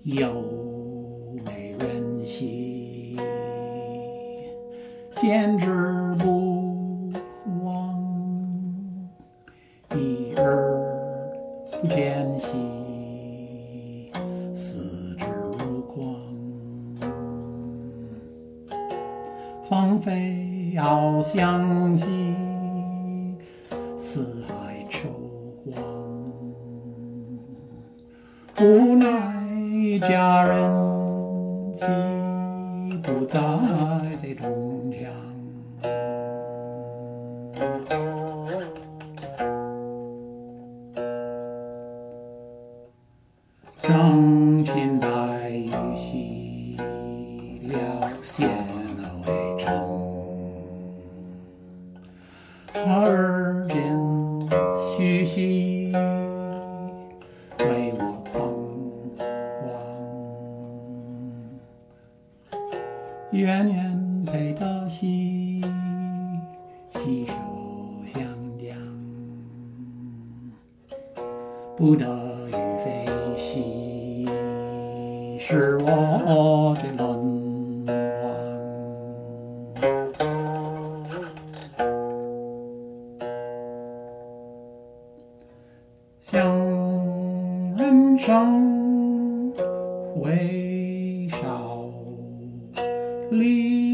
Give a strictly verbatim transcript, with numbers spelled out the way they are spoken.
有美人兮，见之不忘；一而不见兮，思之如光。芳菲翱翔兮，四海愁黄。无奈佳人兮，不在这中墙。张裙带玉兮，了线为成。耳边絮兮，为我彷徨。远远配得兮，携手相将。不得与非兮，是我这沦亡。想人生回首，离